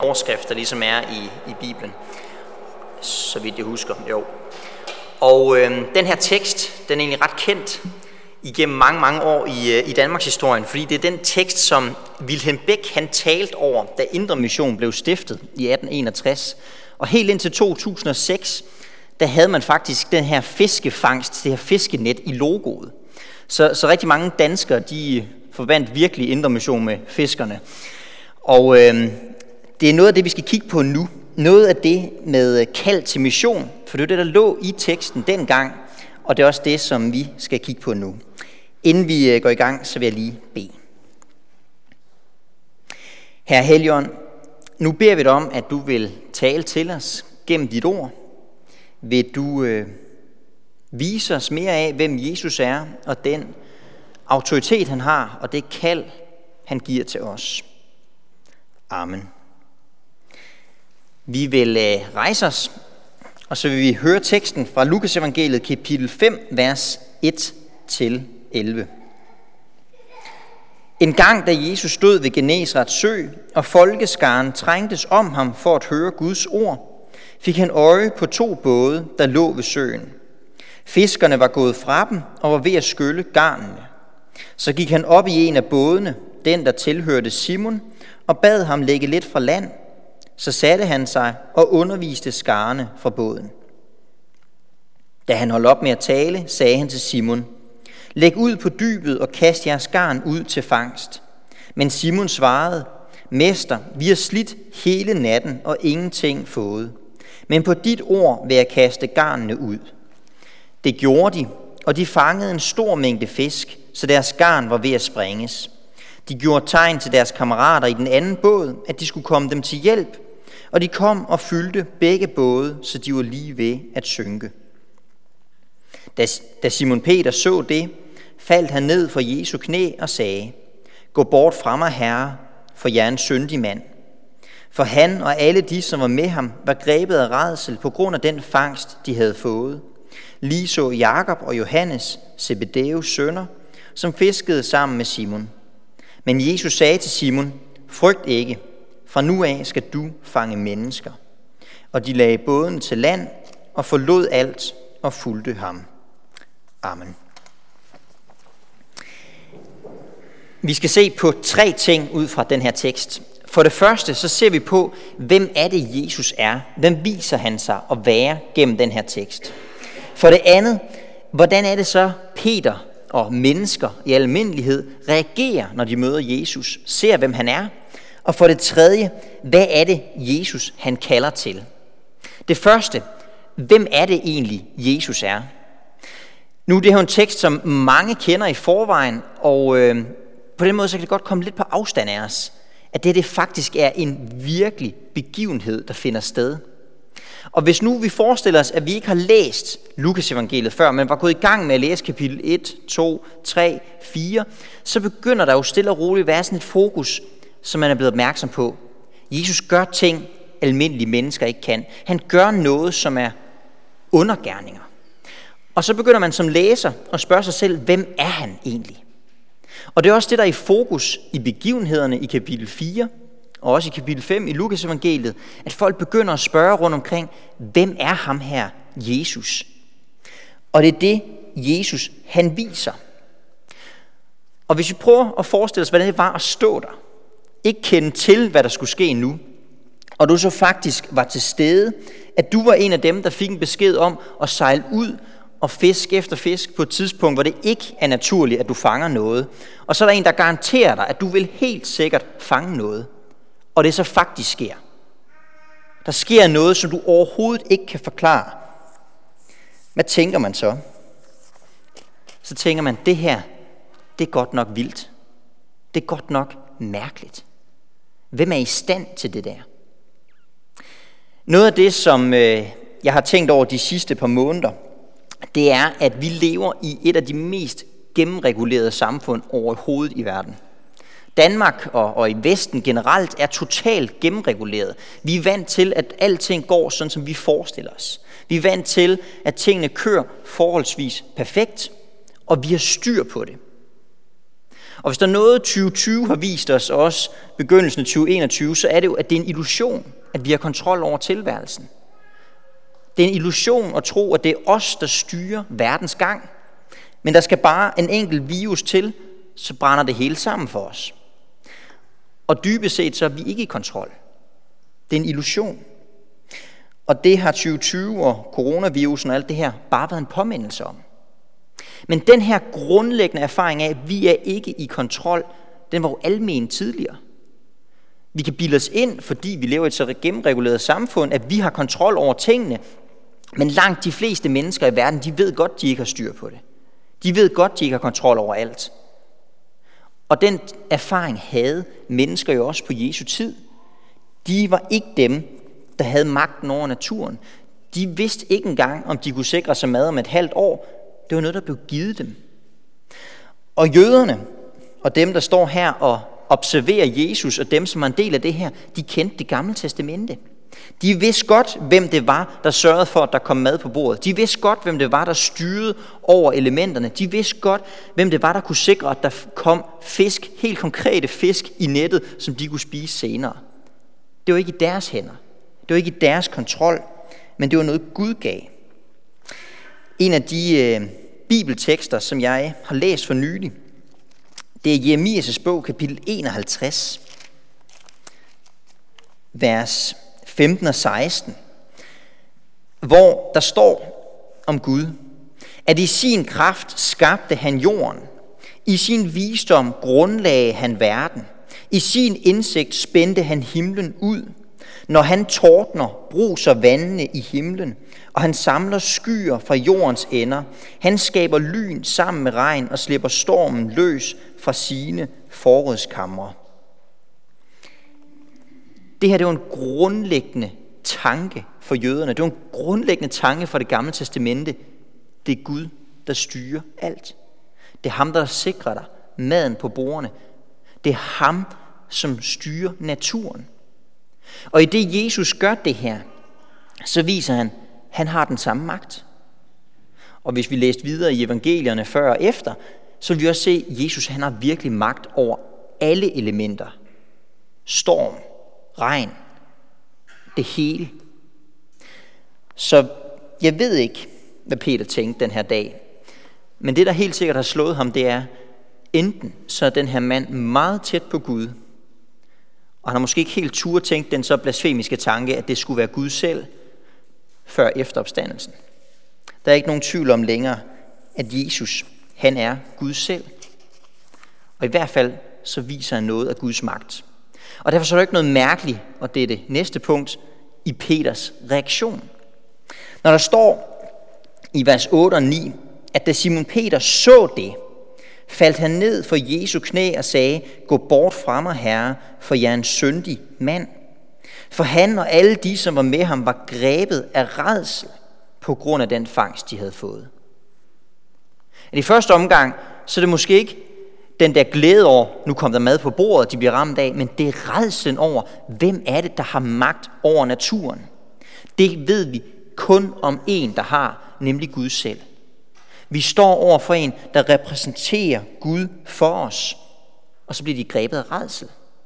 overskrift, der ligesom er i Bibelen, så vidt jeg husker. Jo. Og den her tekst, den er egentlig ret kendt igennem mange år i Danmarks historien, fordi det er den tekst, som Wilhelm Beck han talte over, da Indre Mission blev stiftet i 1861. Og helt indtil 2006, der havde man faktisk den her fiskefangst, det her fiskenet i logoet. Så rigtig mange danskere, de forbandt virkelig Indre Mission med fiskerne. Og det er noget af det, vi skal kigge på nu. Noget af det med kald til mission, for det er det, der lå i teksten dengang, og det er også det, som vi skal kigge på nu. Inden vi går i gang, så vil jeg lige bede. Herre Helligånd, nu beder vi dig om, at du vil tale til os gennem dit ord. Vil du vise os mere af, hvem Jesus er, og den autoritet, han har, og det kald, han giver til os. Amen. Vi vil rejse os, og så vil vi høre teksten fra Lukas evangeliet, kapitel 5, vers 1-11. En gang, da Jesus stod ved Genesarets sø, og folkeskaren trængtes om ham for at høre Guds ord, fik han øje på 2 både, der lå ved søen. Fiskerne var gået fra dem og var ved at skylle garnene. Så gik han op i en af bådene, den der tilhørte Simon, og bad ham lægge lidt fra land. Så satte han sig og underviste skarne fra båden. Da han holdt op med at tale, sagde han til Simon: Læg ud på dybet og kast jeres garn ud til fangst. Men Simon svarede: Mester, vi har slidt hele natten og ingenting fået. Men på dit ord vil jeg kaste garnene ud. Det gjorde de, og de fangede en stor mængde fisk, så deres garn var ved at sprænges. De gjorde tegn til deres kammerater i den anden båd, at de skulle komme dem til hjælp, og de kom og fyldte begge både, så de var lige ved at synke. Da Simon Peter så det, faldt han ned for Jesu knæ og sagde: Gå bort fra mig, Herre, for jeg er en syndig mand. For han og alle de, som var med ham, var grebet af rædsel på grund af den fangst, de havde fået. Lige så Jakob og Johannes, Zebedeus sønner, som fiskede sammen med Simon. Men Jesus sagde til Simon: Frygt ikke, fra nu af skal du fange mennesker. Og de lagde båden til land og forlod alt og fulgte ham. Amen. Vi skal se på 3 ting ud fra den her tekst. For det første, så ser vi på, hvem er det Jesus er? Hvem viser han sig at være gennem den her tekst? For det andet, hvordan er det så Peter og mennesker i almindelighed reagerer, når de møder Jesus, ser hvem han er? Og for det tredje, hvad er det Jesus han kalder til? Det første, hvem er det egentlig Jesus er? Nu det er jo en tekst, som mange kender i forvejen, og på den måde så kan det godt komme lidt på afstand af os, at det faktisk er en virkelig begivenhed, der finder sted. Og hvis nu vi forestiller os, at vi ikke har læst Lukas evangeliet før, men var gået i gang med at læse kapitel 1, 2, 3, 4, så begynder der jo stille og roligt at være sådan et fokus, som man er blevet opmærksom på. Jesus gør ting, almindelige mennesker ikke kan. Han gør noget, som er undergerninger. Og så begynder man som læser at spørge sig selv, hvem er han egentlig? Og det er også det, der er i fokus i begivenhederne i kapitel 4, og også i kapitel 5 i Lukas evangeliet, at folk begynder at spørge rundt omkring, hvem er ham her, Jesus? Og det er det, Jesus han viser. Og hvis vi prøver at forestille os, hvordan det var at stå der, ikke kende til, hvad der skulle ske nu, og du så faktisk var til stede, at du var en af dem, der fik en besked om at sejle ud og fisk efter fisk på et tidspunkt, hvor det ikke er naturligt, at du fanger noget. Og så er der en, der garanterer dig, at du vil helt sikkert fange noget. Og det så faktisk sker. Der sker noget, som du overhovedet ikke kan forklare. Hvad tænker man så? Så tænker man, det her, det er godt nok vildt. Det er godt nok mærkeligt. Hvem er i stand til det der? Noget af det, som jeg har tænkt over de sidste par måneder, det er, at vi lever i et af de mest gennemregulerede samfund overhovedet i verden. Danmark og i Vesten generelt er totalt gennemreguleret. Vi er vant til, at alting går sådan, som vi forestiller os. Vi er vant til, at tingene kører forholdsvis perfekt, og vi har styr på det. Og hvis der er noget 2020 har vist os, også begyndelsen af 2021, så er det jo, at det er en illusion, at vi har kontrol over tilværelsen. Det er en illusion at tro, at det er os, der styrer verdens gang. Men der skal bare en enkelt virus til, så brænder det hele sammen for os. Og dybest set så er vi ikke i kontrol. Det er en illusion. Og det har 2020 og coronavirusen og alt det her bare været en påmindelse om. Men den her grundlæggende erfaring af, at vi er ikke i kontrol, den var jo almen tidligere. Vi kan bilde os ind, fordi vi lever i et så gennemreguleret samfund, at vi har kontrol over tingene. Men langt de fleste mennesker i verden, de ved godt, de ikke har styr på det. De ved godt, de ikke har kontrol over alt. Og den erfaring havde mennesker jo også på Jesu tid. De var ikke dem, der havde magten over naturen. De vidste ikke engang, om de kunne sikre sig mad om et halvt år. Det var noget, der blev givet dem. Og jøderne, og dem, der står her og observerer Jesus, og dem, som er en del af det her, de kendte det gamle testamente. De vidste godt, hvem det var, der sørgede for, at der kom mad på bordet. De vidste godt, hvem det var, der styrede over elementerne. De vidste godt, hvem det var, der kunne sikre, at der kom fisk, helt konkrete fisk i nettet, som de kunne spise senere. Det var ikke i deres hænder. Det var ikke i deres kontrol, men det var noget, Gud gav. En af de bibeltekster, som jeg har læst for nylig, det er Jeremias' bog, kapitel 51, vers 15 og 16, hvor der står om Gud, at i sin kraft skabte han jorden, i sin visdom grundlagde han verden, i sin indsigt spændte han himlen ud. Når han tordner, bruser vandene i himlen, og han samler skyer fra jordens ender. Han skaber lyn sammen med regn og slipper stormen løs fra sine forrådskamre. Det her, det var en grundlæggende tanke for jøderne. Det var en grundlæggende tanke for det gamle testamente. Det er Gud, der styrer alt. Det er ham, der sikrer dig maden på bordene. Det er ham, som styrer naturen. Og i det Jesus gør det her, så viser han, at han har den samme magt. Og hvis vi læste videre i evangelierne før og efter, så vil vi også se, at Jesus han har virkelig magt over alle elementer. Storm, regn, det hele. Så jeg ved ikke, hvad Peter tænkte den her dag. Men det, der helt sikkert har slået ham, det er, enten så er den her mand meget tæt på Gud, og han har måske ikke helt turde tænkt den så blasfemiske tanke, at det skulle være Gud selv, før efter opstandelsen. Der er ikke nogen tvivl om længere, at Jesus, han er Gud selv. Og i hvert fald, så viser han noget af Guds magt. Og derfor så er der ikke noget mærkeligt, og det er det næste punkt, i Peters reaktion. Når der står i vers 8 og 9, at da Simon Peter så det, faldt han ned for Jesu knæ og sagde, gå bort fra mig, Herre, for jeg er en syndig mand. For han og alle de, som var med ham, var grebet af rædsel på grund af den fangst, de havde fået. I første omgang, så er det måske ikke den der glæde over, nu kom der mad på bordet, de bliver ramt af, men det er rædslen over, hvem er det, der har magt over naturen. Det ved vi kun om en, der har, nemlig Gud selv. Vi står over for en, der repræsenterer Gud for os, og så bliver de grebet af rædsel.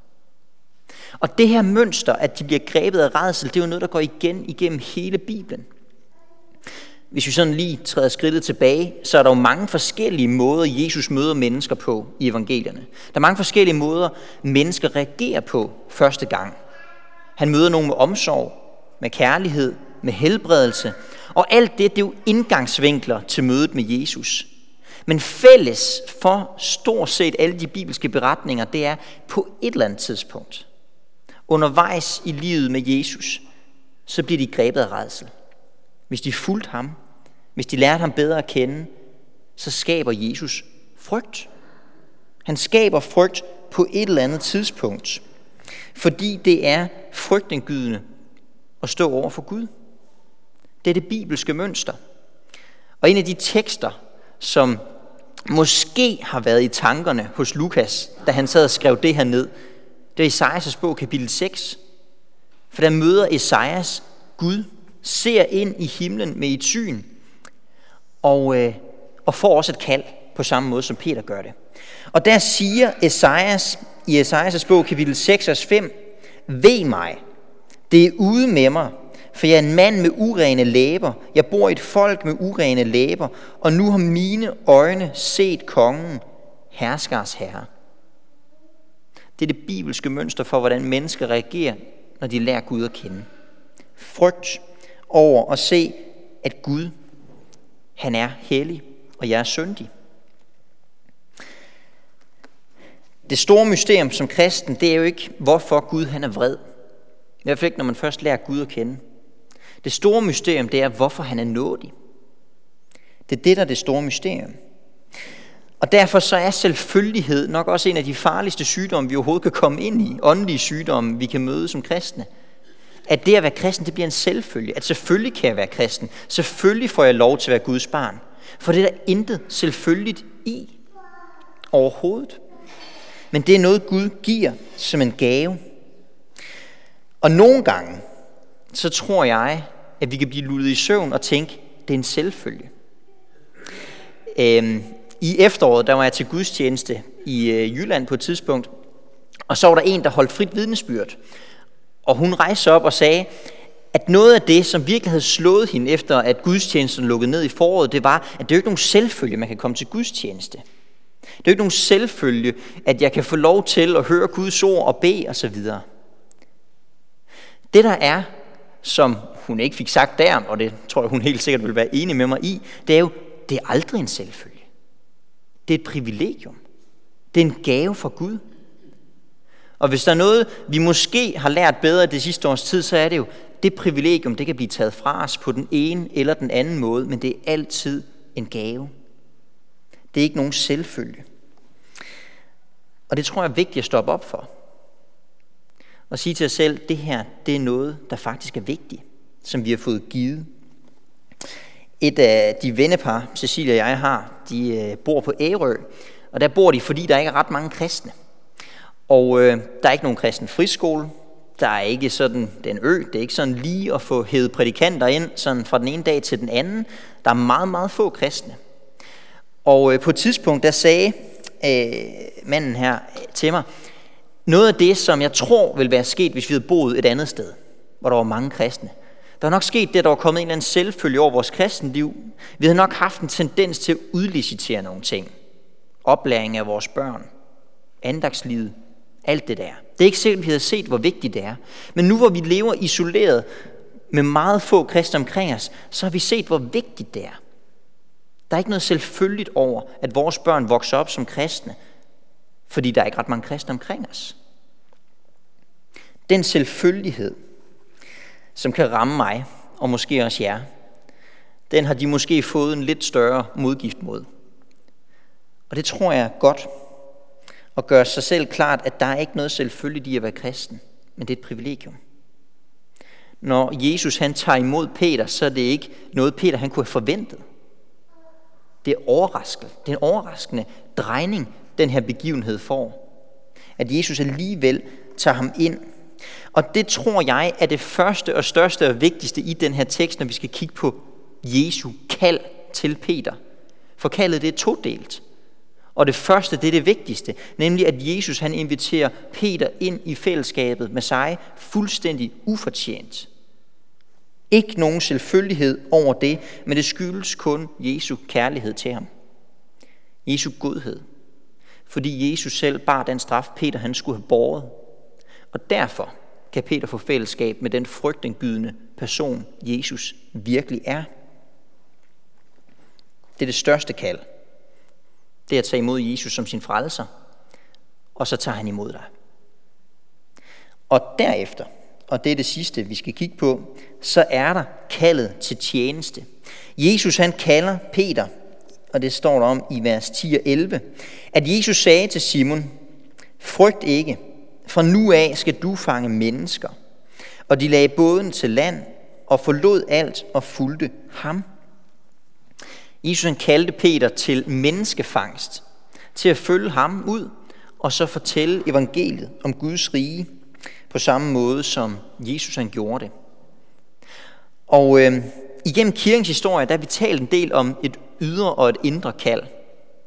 Og det her mønster, at de bliver grebet af rædsel, det er jo noget, der går igen igennem hele Bibelen. Hvis vi sådan lige træder skridtet tilbage, så er der jo mange forskellige måder, Jesus møder mennesker på i evangelierne. Der er mange forskellige måder, mennesker reagerer på første gang. Han møder nogen med omsorg, med kærlighed, med helbredelse. Og alt det er jo indgangsvinkler til mødet med Jesus. Men fælles for stort set alle de bibelske beretninger, det er på et eller andet tidspunkt, undervejs i livet med Jesus, så bliver de grebet af rædsel. Hvis de fulgte ham, hvis de lærte ham bedre at kende, så skaber Jesus frygt. Han skaber frygt på et eller andet tidspunkt, fordi det er frygtindgydende at stå over for Gud. Det er det bibelske mønster. Og en af de tekster, som måske har været i tankerne hos Lukas, da han sad og skrev det her ned, det er Esajas bog, kapitel 6. For der møder Esajas Gud, ser ind i himlen med et syn, og får også et kald. på samme måde som Peter gør det. Og der siger Esajas i Esajas bog kapitel 6, vers 5, ved mig, det er ude med mig, for jeg er en mand med urene læber. Jeg bor i et folk med urene læber, og nu har mine øjne set kongen, herskers herre. Det er det bibelske mønster for, hvordan mennesker reagerer, når de lærer Gud at kende. Frygt over at se, at Gud, han er hellig, og jeg er syndig. Det store mysterium som kristen, det er jo ikke, hvorfor Gud han er vred. I hvert fald ikke, når man først lærer Gud at kende. Det store mysterium, det er, hvorfor han er nådig. Det er det, der er det store mysterium. Og derfor så er selvfølgelighed nok også en af de farligste sygdomme, vi overhovedet kan komme ind i. Åndelige sygdomme, vi kan møde som kristne. At det at være kristen, det bliver en selvfølge. At selvfølgelig kan jeg være kristen. Selvfølgelig får jeg lov til at være Guds barn. For det er der intet selvfølgeligt i overhovedet. Men det er noget, Gud giver som en gave. Og nogle gange, så tror jeg, at vi kan blive lullet i søvn og tænke, det er en selvfølge. I efteråret, der var jeg til gudstjeneste i Jylland på et tidspunkt, og så var der en, der holdt frit vidnesbyrd. Og hun rejste op og sagde, at noget af det, som virkelig havde slået hende efter, at gudstjenesten lukkede ned i foråret, det var, at det er jo ikke nogen selvfølge, man kan komme til gudstjeneste. Det er jo ikke nogen selvfølge, at jeg kan få lov til at høre Guds ord og bede osv. Det der er, som hun ikke fik sagt der, og det tror jeg, hun helt sikkert vil være enig med mig i, det er jo, det er aldrig en selvfølge. Det er et privilegium. Det er en gave fra Gud. Og hvis der er noget, vi måske har lært bedre det sidste års tid, så er det jo, det privilegium, det kan blive taget fra os på den ene eller den anden måde, men det er altid en gave. Det er ikke nogen selvfølge. Og det tror jeg er vigtigt at stoppe op for. Og sige til os selv, det her, det er noget, der faktisk er vigtigt, som vi har fået givet. Et af de vennepar, Cecilia og jeg har, de bor på Ærø, og der bor de, fordi der ikke er ret mange kristne. Og der er ikke nogen kristen friskole, der er ikke sådan den det er ikke sådan lige at få hævet prædikanter ind sådan fra den ene dag til den anden. Der er meget, meget få kristne. Og på et tidspunkt, der sagde manden her til mig, noget af det, som jeg tror vil være sket, hvis vi havde boet et andet sted, hvor der var mange kristne. Der var nok sket det, der var kommet en eller anden selvfølge over vores kristenliv. Vi havde nok haft en tendens til at udlicitere nogle ting. Oplæring af vores børn, andagslivet, alt det der. Det er ikke sikkert, vi havde set, hvor vigtigt det er. Men nu hvor vi lever isoleret med meget få kristne omkring os, så har vi set, hvor vigtigt det er. Der er ikke noget selvfølgeligt over, at vores børn vokser op som kristne, fordi der er ikke ret mange kristne omkring os. Den selvfølgelighed, som kan ramme mig, og måske også jer, den har de måske fået en lidt større modgift mod. Og det tror jeg er godt, at gøre sig selv klart, at der er ikke noget selvfølgeligt i at være kristen, men det er et privilegium. Når Jesus han tager imod Peter, så er det ikke noget Peter han kunne have forventet. Det er overraskende. Det er en overraskende drejning, den her begivenhed får. At Jesus alligevel tager ham ind. Og det tror jeg er det første og største og vigtigste i den her tekst, når vi skal kigge på Jesu kald til Peter. For kaldet det er todelt. Og det første, det er det vigtigste, nemlig at Jesus han inviterer Peter ind i fællesskabet med sig fuldstændig ufortjent. Ikke nogen selvfølgelighed over det, men det skyldes kun Jesu kærlighed til ham. Jesu godhed. Fordi Jesus selv bar den straf, Peter han skulle have båret. Og derfor kan Peter få fællesskab med den frygtindgydende person, Jesus virkelig er. Det er det største kald. Det er at tage imod Jesus som sin frelser, og så tager han imod dig. Og derefter, og det er det sidste, vi skal kigge på, så er der kaldet til tjeneste. Jesus han kalder Peter, og det står der om i vers 10 og 11, at Jesus sagde til Simon, frygt ikke, fra nu af skal du fange mennesker. Og de lagde båden til land og forlod alt og fulgte ham. Jesus han kaldte Peter til menneskefangst, til at følge ham ud og så fortælle evangeliet om Guds rige på samme måde, som Jesus han gjorde det. Og igennem kirkens historie, der har vi talt en del om et ydre og et indre kald.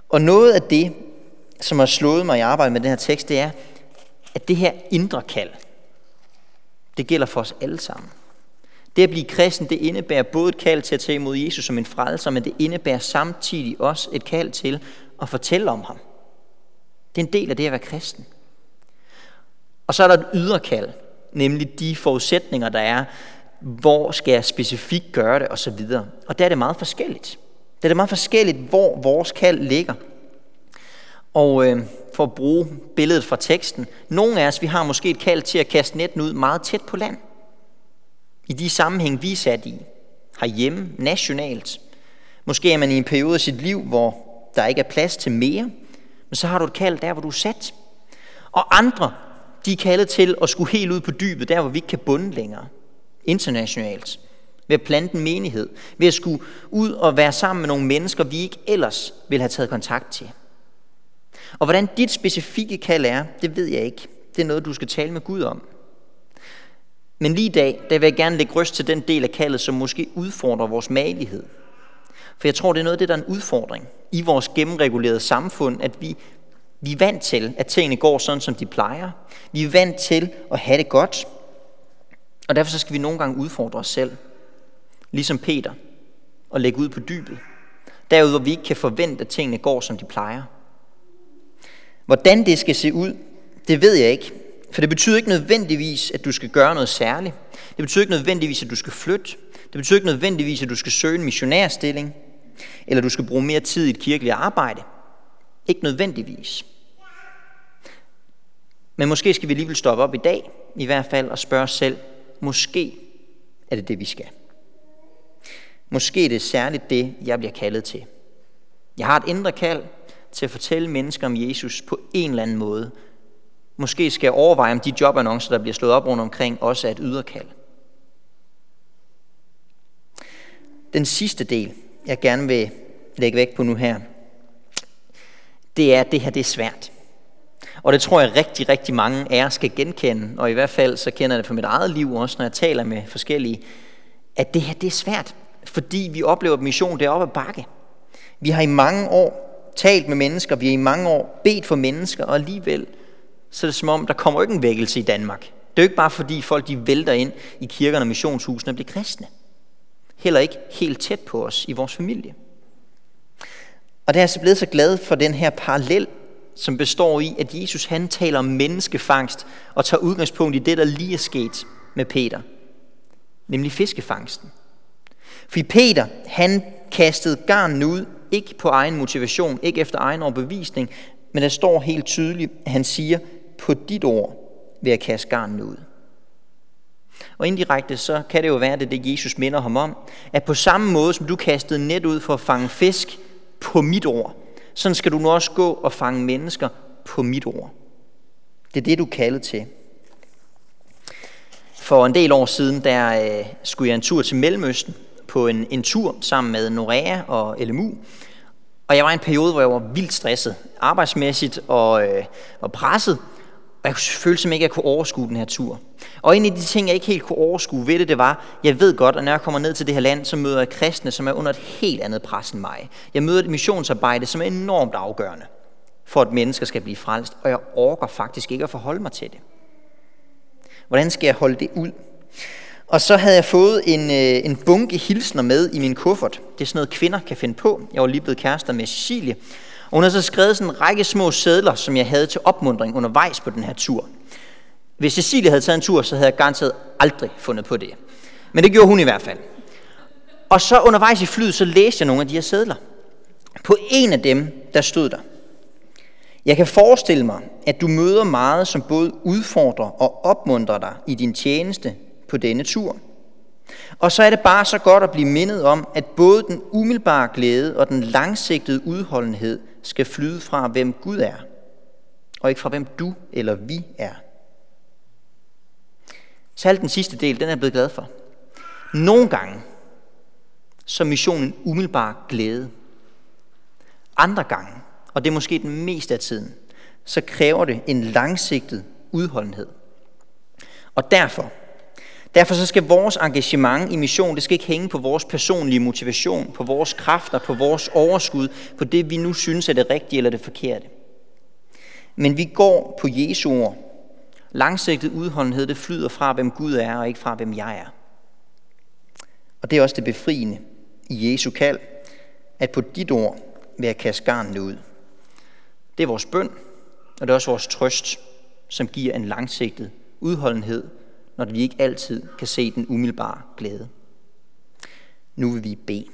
Og noget af det, som har slået mig i arbejdet med den her tekst, det er, at det her indre kald, det gælder for os alle sammen. Det at blive kristen, det indebærer både et kald til at tage imod Jesus som en frelser, men det indebærer samtidig også et kald til at fortælle om ham. Det er en del af det at være kristen. Og så er der et ydre kald, nemlig de forudsætninger, der er, hvor skal jeg specifikt gøre det, osv. Og der er det meget forskelligt. Det er meget forskelligt, hvor vores kald ligger. Og for at bruge billedet fra teksten, nogle af os, vi har måske et kald til at kaste netten ud meget tæt på land. I de sammenhæng, vi er sat i, herhjemme, nationalt. Måske er man i en periode af sit liv, hvor der ikke er plads til mere, men så har du et kald der, hvor du er sat. Og andre, de er kaldet til at skulle helt ud på dybet, der hvor vi ikke kan bunde længere. Internationalt. Ved at plante en menighed. Ved at skulle ud og være sammen med nogle mennesker, vi ikke ellers ville have taget kontakt til. Og hvordan dit specifikke kald er, det ved jeg ikke. Det er noget, du skal tale med Gud om. Men lige i dag, der vil jeg gerne lægge røst til den del af kaldet, som måske udfordrer vores magelighed. For jeg tror, det er noget af det, der er en udfordring i vores gennemregulerede samfund, at vi er vant til, at tingene går sådan, som de plejer. Vi er vant til at have det godt. Og derfor så skal vi nogle gange udfordre os selv. Ligesom Peter. Og lægge ud på dybet. Derude, hvor vi ikke kan forvente, at tingene går, som de plejer. Hvordan det skal se ud, det ved jeg ikke. For det betyder ikke nødvendigvis, at du skal gøre noget særligt. Det betyder ikke nødvendigvis, at du skal flytte. Det betyder ikke nødvendigvis, at du skal søge en missionærstilling. Eller du skal bruge mere tid i et kirkeligt arbejde. Ikke nødvendigvis. Men måske skal vi alligevel stoppe op i dag, i hvert fald, og spørge os selv, måske er det det, vi skal. Måske er det særligt det, jeg bliver kaldet til. Jeg har et indre kald til at fortælle mennesker om Jesus på en eller anden måde. Måske skal jeg overveje, om de jobannoncer, der bliver slået op rundt omkring, også er et ydre kald. Den sidste del, jeg gerne vil lægge vægt på nu her, det er, at det her det er svært. Og det tror jeg rigtig, rigtig mange af jer skal genkende, og i hvert fald så kender jeg det fra mit eget liv også, når jeg taler med forskellige, at det her det er svært, fordi vi oplever, at mission det er op ad bakke. Vi har i mange år talt med mennesker, vi har i mange år bedt for mennesker, og alligevel så er det som om, der kommer ikke en vækkelse i Danmark. Det er jo ikke bare fordi folk de vælter ind i kirkerne og missionshusene og bliver kristne. Heller ikke helt tæt på os i vores familie. Og der er jeg så blevet så glad for den her parallel, som består i, at Jesus han taler om menneskefangst og tager udgangspunkt i det, der lige er sket med Peter. Nemlig fiskefangsten. For Peter, han kastede garnen ud, ikke på egen motivation, ikke efter egen overbevisning, men der står helt tydeligt, at han siger, på dit ord vil jeg kaste garnen ud. Og indirekte så kan det jo være, det Jesus minder ham om, at på samme måde som du kastede net ud for at fange fisk på mit ord, sådan skal du nu også gå og fange mennesker på mit ord. Det er det, du er kaldet til. For en del år siden, der skulle jeg en tur til Mellemøsten på en tur sammen med Norea og LMU. Og jeg var i en periode, hvor jeg var vildt stresset, arbejdsmæssigt og presset. Og jeg følte simpelthen ikke, at jeg kunne overskue den her tur. Og en af de ting, jeg ikke helt kunne overskue ved det var, jeg ved godt, at når jeg kommer ned til det her land, så møder jeg kristne, som er under et helt andet pres end mig. Jeg møder et missionsarbejde, som er enormt afgørende for, at mennesker skal blive frelst. Og jeg orker faktisk ikke at forholde mig til det. Hvordan skal jeg holde det ud? Og så havde jeg fået en bunke hilsner med i min kuffert. Det er sådan noget, kvinder kan finde på. Jeg var lige blevet kærester med Cecilie. Og hun havde så skrevet sådan en række små sedler, som jeg havde til opmuntring undervejs på den her tur. Hvis Cecilie havde taget en tur, så havde jeg garanteret aldrig fundet på det. Men det gjorde hun i hvert fald. Og så undervejs i flyet, så læste jeg nogle af de her sedler. På en af dem, der stod der: jeg kan forestille mig, at du møder meget, som både udfordrer og opmuntrer dig i din tjeneste på denne tur. Og så er det bare så godt at blive mindet om, at både den umiddelbare glæde og den langsigtede udholdenhed skal flyde fra, hvem Gud er, og ikke fra, hvem du eller vi er. Særligt den sidste del, den er jeg blevet glad for. Nogle gange, så er missionen umiddelbar glæde. Andre gange, og det er måske den meste af tiden, så kræver det en langsigtet udholdenhed. Og derfor Derfor så skal vores engagement i mission, det skal ikke hænge på vores personlige motivation, på vores kræfter, på vores overskud, på det vi nu synes er det rigtige eller det forkerte. Men vi går på Jesu ord. Langsigtet udholdenhed, det flyder fra, hvem Gud er, og ikke fra, hvem jeg er. Og det er også det befriende i Jesu kald, at på dit ord vil jeg kaste garnene ud. Det er vores bøn, og det er også vores trøst, som giver en langsigtet udholdenhed, når vi ikke altid kan se den umiddelbare glæde. Nu vil vi bede.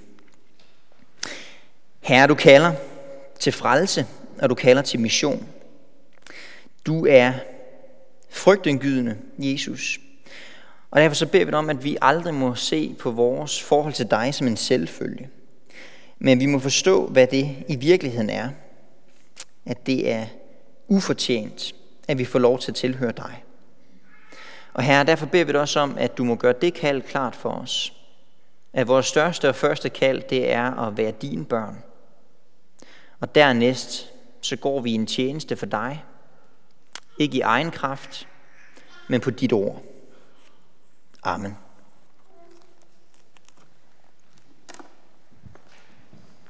Herre, du kalder til frelse, og du kalder til mission. Du er frygtindgydende, Jesus. Og derfor så beder vi dig om, at vi aldrig må se på vores forhold til dig som en selvfølge. Men vi må forstå, hvad det i virkeligheden er. At det er ufortjent, at vi får lov til at tilhøre dig. Og Herre, derfor beder vi dig også om, at du må gøre det kald klart for os. At vores største og første kald, det er at være dine børn. Og dernæst, så går vi i en tjeneste for dig. Ikke i egen kraft, men på dit ord. Amen.